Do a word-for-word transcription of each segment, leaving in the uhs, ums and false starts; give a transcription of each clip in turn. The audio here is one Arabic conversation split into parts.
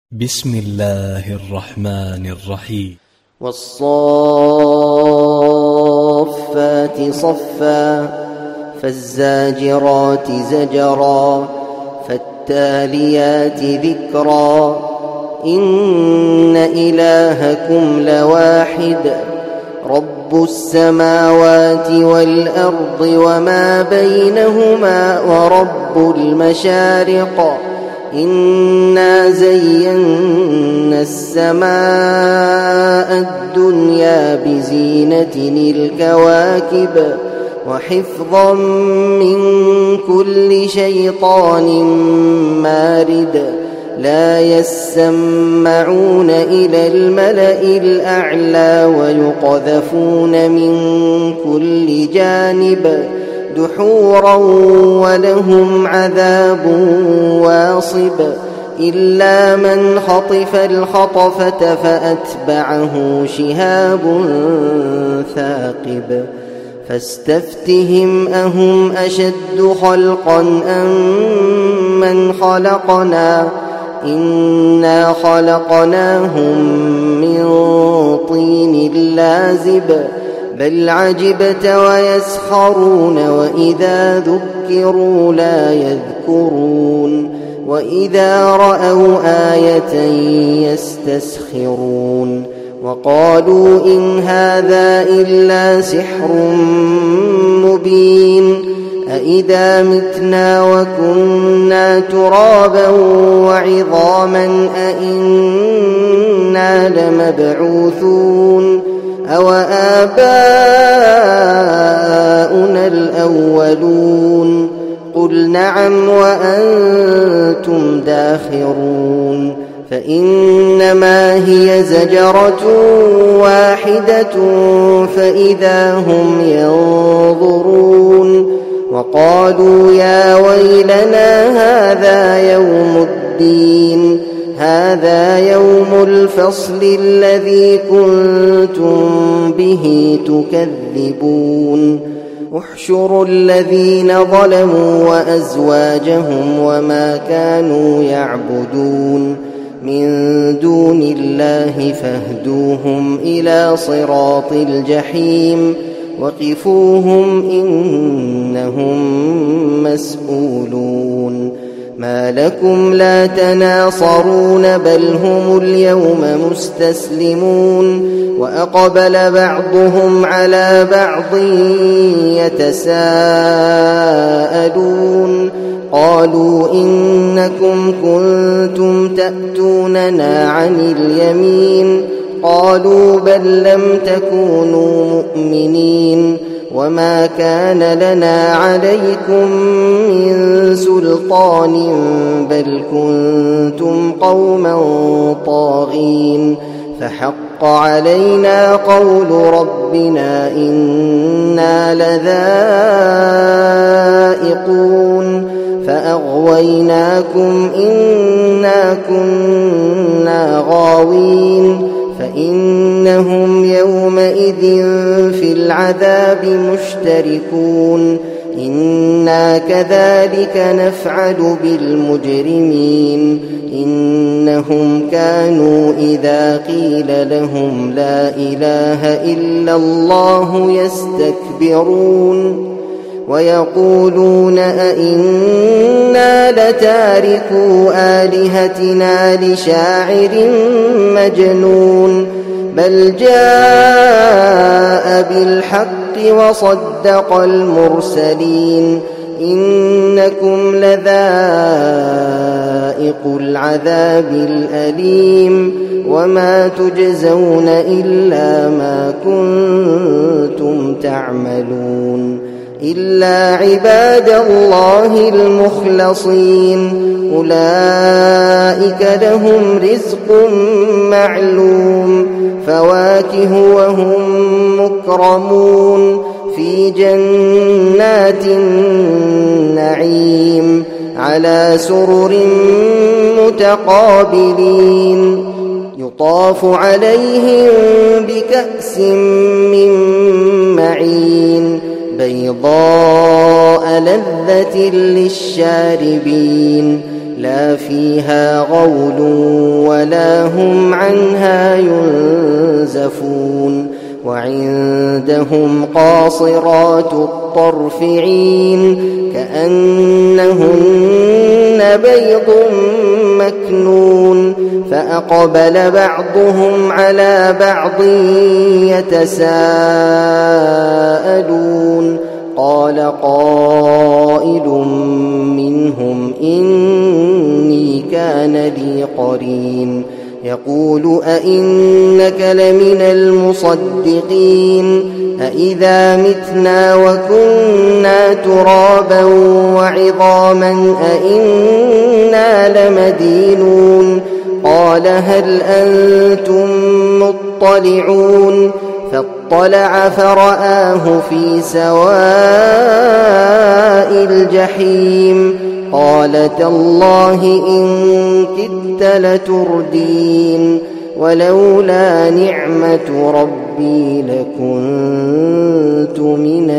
بسم الله الرحمن الرحيم. والصافات صفا فالزاجرات زجرا فالتاليات ذكرا إن إلهكم لواحد رب السماوات والأرض وما بينهما ورب المشارق إنا زينا السماء الدنيا بزينة الكواكب وحفظا من كل شيطان مارد لا يسمعون إلى الملأ الأعلى ويقذفون من كل جانب دحورا ولهم عذاب واصب إلا من خطف الخطفة فأتبعه شهاب ثاقب فاستفتهم أهم أشد خلقا أم من خلقنا إنا خلقناهم من طين لازب بل عجبت ويسخرون وإذا ذكروا لا يذكرون وإذا رأوا آية يستسخرون وقالوا إن هذا إلا سحر مبين أإذا متنا وكنا ترابا وعظاما أإنا لمبعوثون أو آباؤنا الأولون قل نعم وأنتم داخرون فإنما هي زجرة واحدة فإذا هم ينظرون وقالوا يا ويلنا هذا يوم الدين هذا يوم الفصل الذي كنتم به تكذبون احشروا الذين ظلموا وأزواجهم وما كانوا يعبدون من دون الله فاهدوهم إلى صراط الجحيم وقفوهم إنهم مسؤولون ما لكم لا تناصرون بل هم اليوم مستسلمون وأقبل بعضهم على بعض يتساءلون قالوا إنكم كنتم تأتوننا عن اليمين قالوا بل لم تكونوا مؤمنين وما كان لنا عليكم من سلطان بل كنتم قوما طاغين فحق علينا قول ربنا إنا لذائقون فأغويناكم إنا كنا غاوين فإنهم يومئذ في العذاب مشتركون إنا كذلك نفعل بالمجرمين إنهم كانوا إذا قيل لهم لا إله إلا الله يستكبرون ويقولون أئنا لتاركو آلهتنا لشاعر مجنون بل جاء بالحق وصدق المرسلين إنكم لذائق العذاب الأليم وما تجزون إلا ما كنتم تعملون إلا عباد الله المخلصين أولئك لهم رزق معلوم فواكه وهم مكرمون في جنات النعيم على سرر متقابلين يطاف عليهم بكأس من معين بيضاء لذة للشاربين لا فيها غول ولا هم عنها ينزفون وعندهم قاصرات الطرف عين كأنهن بيض مكنون فأقبل بعضهم على بعض يتساءلون قال قائل منهم إني كان لي قرين يقول أئنك لمن المصدقين أئذا متنا وكنا ترابا وعظاما أئنا لمدينون قال هل أنتم مطلعون فاطلع فرآه في سواء الجحيم قال تالله إن كدت لتردين ولولا نعمة ربي لكنت من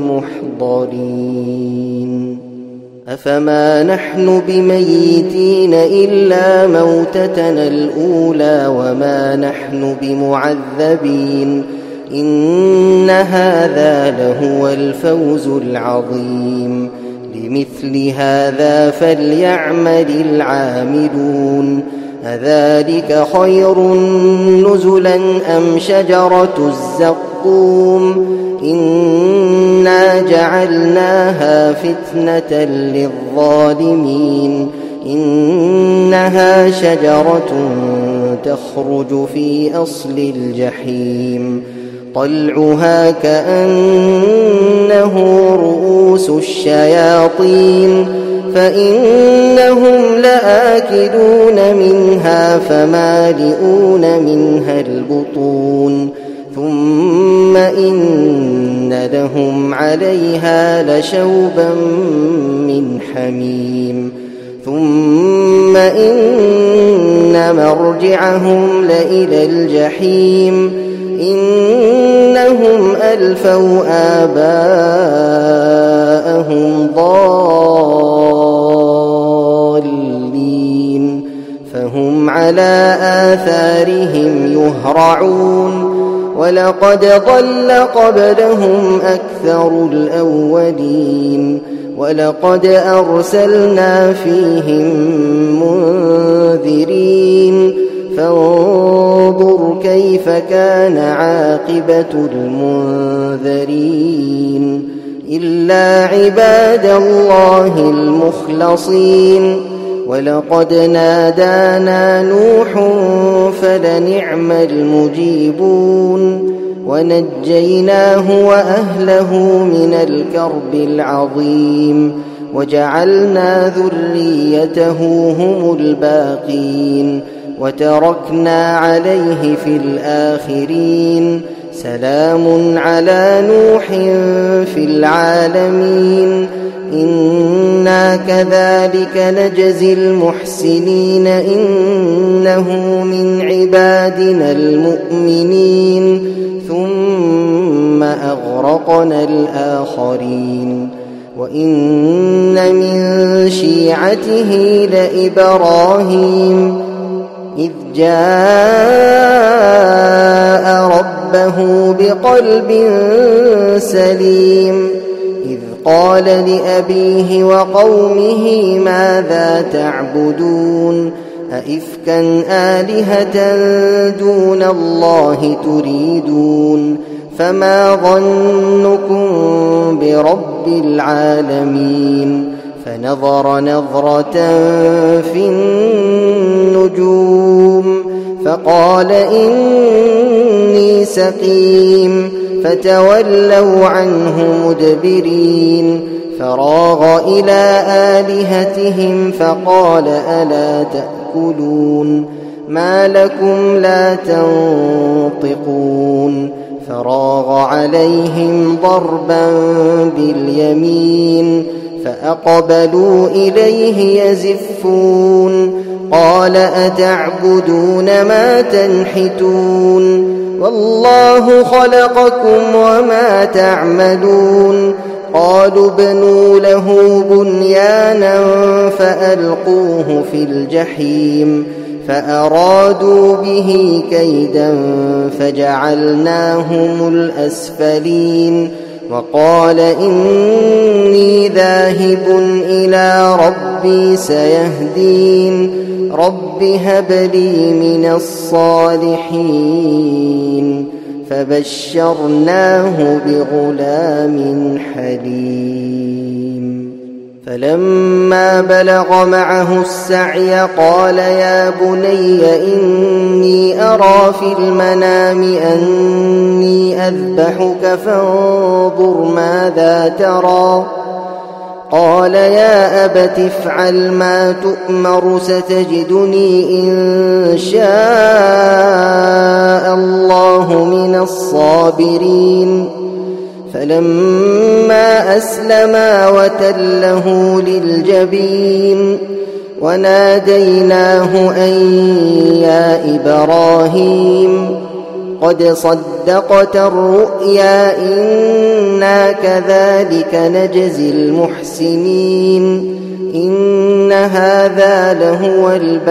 المحضرين أفما نحن بميتين إلا موتتنا الأولى وما نحن بمعذبين إن هذا لهو الفوز العظيم لمثل هذا فليعمل العاملون أذلك خير نزلا أم شجرة الزقوم إنا جعلناها فتنة للظالمين إنها شجرة تخرج في أصل الجحيم طلعها كأنه رؤوس الشياطين فإنهم لآكلون منها فمالئون منها البطون ثم إن لهم عليها لشوبا من حميم ثم إن مرجعهم لإلى الجحيم إنهم ألفوا آباءهم ضالين فهم على آثارهم يهرعون ولقد ضل قبلهم أكثر الأولين ولقد أرسلنا فيهم منذرين فانظر كيف كان عاقبة المنذرين إلا عباد الله المخلصين ولقد نادانا نوح فلنعم المجيبون ونجيناه وأهله من الكرب العظيم وجعلنا ذريته هم الباقين وتركنا عليه في الآخرين سلام على نوح في العالمين إنا كذلك نجزي المحسنين إنه من عبادنا المؤمنين ثم أغرقنا الآخرين وإن من شيعته لإبراهيم إذ جاء ربه بقلب سليم إذ قال لأبيه وقومه ماذا تعبدون أئفكا آلهة دون الله تريدون فما ظنكم برب العالمين فنظر نظرة في النجوم فقال إني سقيم فتولوا عنه مدبرين فراغ إلى آلهتهم فقال ألا تأكلون ما لكم لا تنطقون فراغ عليهم ضربا باليمين فأقبلوا إليه يزفون قال أتعبدون ما تنحتون والله خلقكم وما تعملون قالوا ابنوا له بنيانا فألقوه في الجحيم فأرادوا به كيدا فجعلناهم الأسفلين وقال إني ذاهب إلى ربي سيهدين رب هب لي من الصالحين فبشرناه بغلام حليم فلما بلغ معه السعي قال يا بني إني أرى في المنام أني أذبحك فانظر ماذا ترى قال يا أبت افعل ما تؤمر ستجدني إن شاء الله من الصابرين فلما أسلما وتله للجبين وناديناه أن يا إبراهيم قد صدقت الرؤيا إنا كذلك نجزي المحسنين إن هذا لهو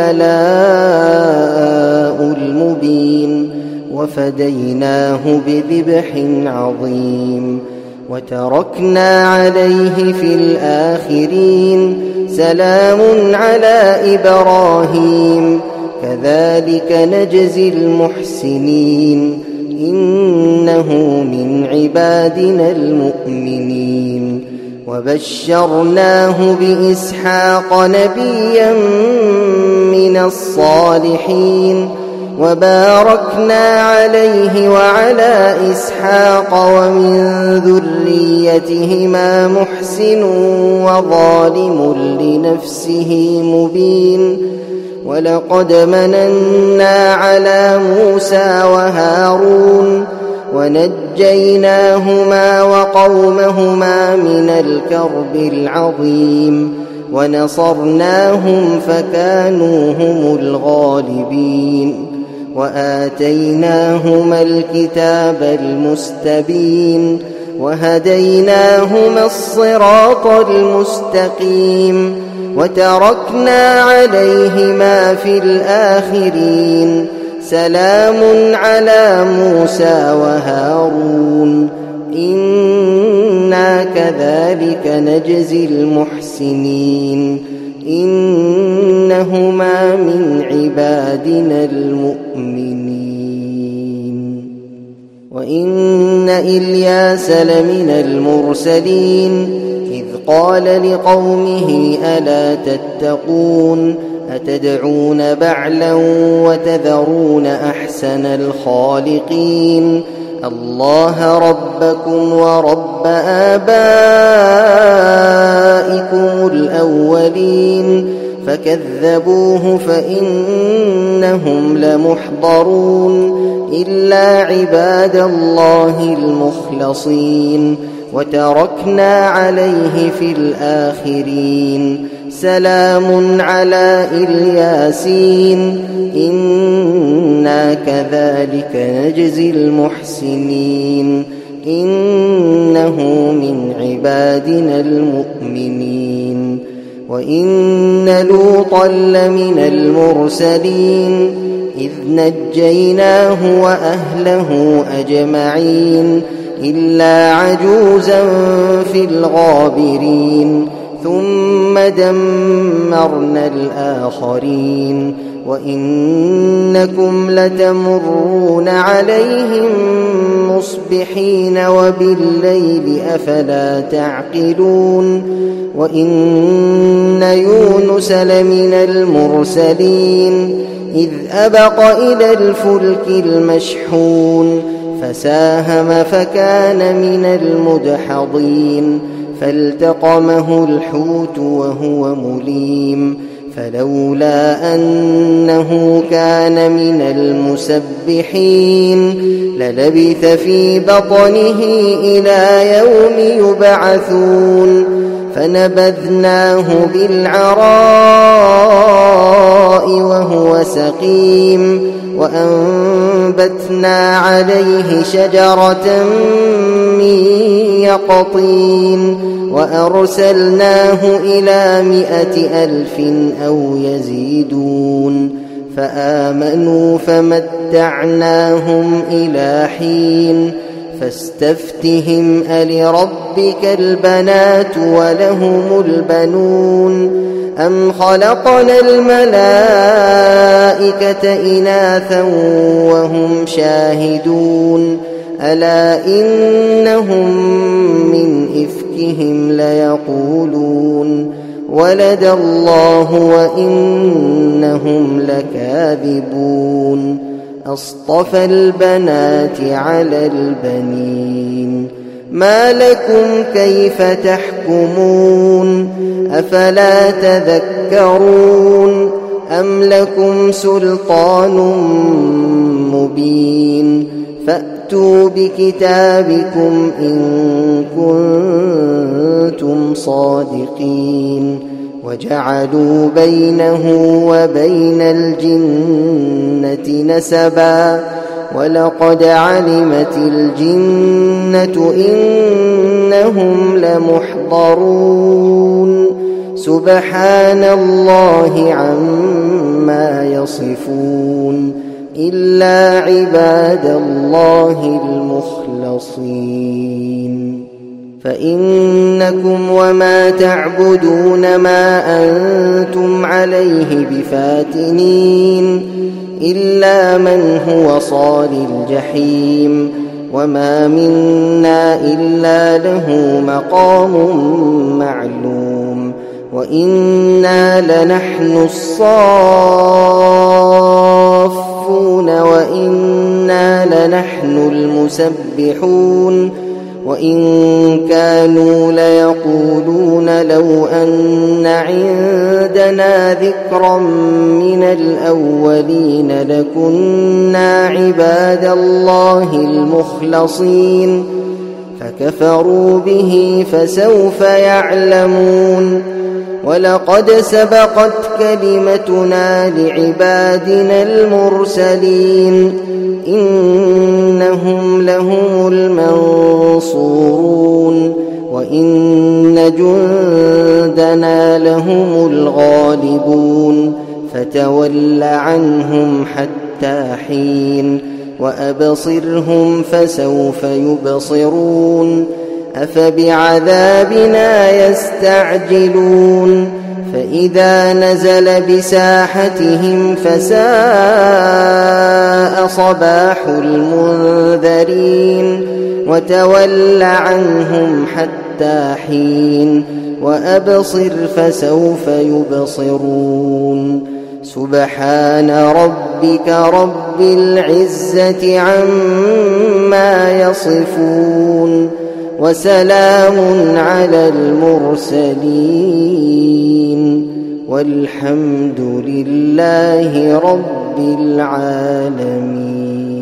البلاء المبين وفديناه بذبح عظيم وتركنا عليه في الآخرين سلام على إبراهيم كذلك نجزي المحسنين إنه من عبادنا المؤمنين وبشرناه بإسحاق نبيا من الصالحين وباركنا عليه وعلى إسحاق ومن ذريتهما محسن وظالم لنفسه مبين ولقد مننا على موسى وهارون ونجيناهما وقومهما من الكرب العظيم ونصرناهم فكانوا هم الغالبين وآتيناهما الكتاب المستبين وهديناهما الصراط المستقيم وتركنا عليهما في الآخرين سلام على موسى وهارون إنا كذلك نجزي المحسنين إنهما من عبادنا المؤمنين وإن إلياس لمن المرسلين إذ قال لقومه ألا تتقون أتدعون بعلا وتذرون أحسن الخالقين الله ربكم ورب آبائكم الأولين فكذبوه فإنهم لمحضرون إلا عباد الله المخلصين وتركنا عليه في الآخرين سلام على الياسين إنا كذلك نجزي المحسنين إنه من عبادنا المؤمنين وإن لوطا لمن المرسلين إذ نجيناه وأهله أجمعين إلا عجوزا في الغابرين ثم دمرنا الآخرين وإنكم لتمرون عليهم مصبحين وبالليل أفلا تعقلون وإن يونس لمن المرسلين إذ أبق إلى الفلك المشحون فساهم فكان من المدحضين فالتقمه الحوت وهو مليم فلولا أنه كان من المسبحين للبث في بطنه إلى يوم يبعثون فنبذناه بالعراء وهو سقيم وأنبتنا عليه شجرة من يقطين وأرسلناه إلى مائة ألف أو يزيدون فآمنوا فمتعناهم إلى حين فاستفتهم ألربك البنات ولهم البنون أم خلقنا الملائكة إناثا وهم شاهدون ألا إنهم من إفكهم ليقولون ولد الله وإنهم لكاذبون أصطفى البنات على البنين ما لكم كيف تحكمون أفلا تذكرون أم لكم سلطان مبين فأتوا بكتابكم إن كنتم صادقين وجعلوا بينه وبين الجنة نسبا ولقد علمت الجنة إنهم لمحضرون سبحان الله عما يصفون إلا عباد الله المخلصين فإنكم وما تعبدون ما أنتم عليه بفاتنين إلا من هو صال الجحيم وما منا إلا له مقام معلوم وإنا لنحن الصافون وإنا لنحن المسبحون وإن كانوا ليقولون لو أن عندنا ذكرا من الأولين لكنا عباد الله المخلصين فكفروا به فسوف يعلمون ولقد سبقت كلمتنا لعبادنا المرسلين إنهم لهم المنصورون وإن جندنا لهم الغالبون فتول عنهم حتى حين وأبصرهم فسوف يبصرون أفبعذابنا يستعجلون فإذا نزل بساحتهم فساء صباح المنذرين وتول عنهم حتى حين وأبصر فسوف يبصرون سبحان ربك رب العزة عما يصفون وسلام على المرسلين والحمد لله رب العالمين.